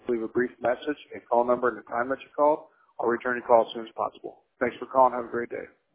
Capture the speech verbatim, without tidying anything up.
leave a brief message, a call number, and the time that you called. I'll return your call as soon as possible. Thanks for calling. Have a great day.